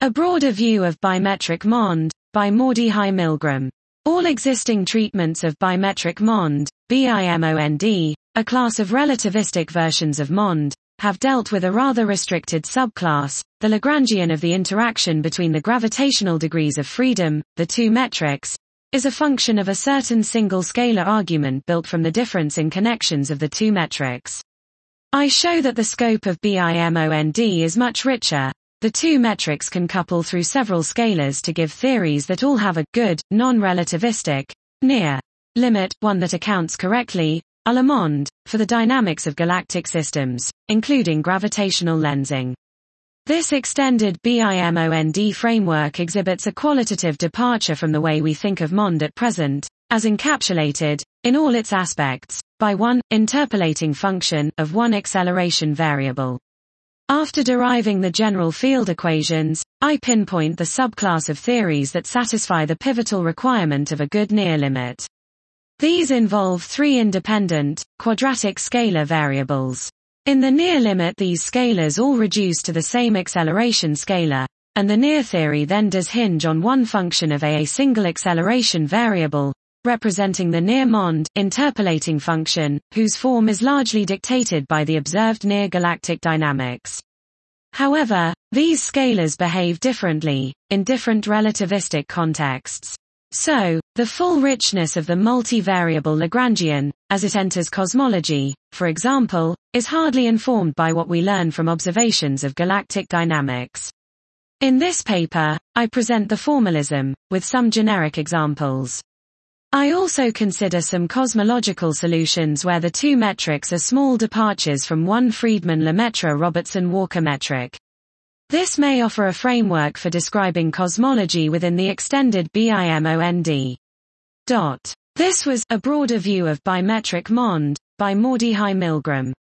A Broader View of Bimetric MOND, by Mordechai-Milgram. All existing treatments of bimetric MOND, BIMOND, a class of relativistic versions of MOND, have dealt with a rather restricted subclass, the Lagrangian of the interaction between the gravitational degrees of freedom, the two metrics, is a function of a certain single scalar argument built from the difference in connections of the two metrics. I show that the scope of BIMOND is much richer. The two metrics can couple through several scalars to give theories that all have a good, non-relativistic, near limit, one that accounts correctly, a la MOND, for the dynamics of galactic systems, including gravitational lensing. This extended BIMOND framework exhibits a qualitative departure from the way we think of MOND at present, as encapsulated, in all its aspects, by one interpolating function of one acceleration variable. After deriving the general field equations, I pinpoint the subclass of theories that satisfy the pivotal requirement of a good near limit. These involve three independent, quadratic scalar variables. In the near limit these scalars all reduce to the same acceleration scalar, and the near theory then does hinge on one function of a single acceleration variable, representing the near MOND interpolating function, whose form is largely dictated by the observed near galactic dynamics. However, these scalars behave differently, in different relativistic contexts. So, the full richness of the multivariable Lagrangian, as it enters cosmology, for example, is hardly informed by what we learn from observations of galactic dynamics. In this paper, I present the formalism, with some generic examples. I also consider some cosmological solutions where the two metrics are small departures from one Friedmann-Lemaitre-Robertson-Walker metric. This may offer a framework for describing cosmology within the extended BIMOND. This was A Broader View of Bimetric MOND, by Mordechai-Milgram.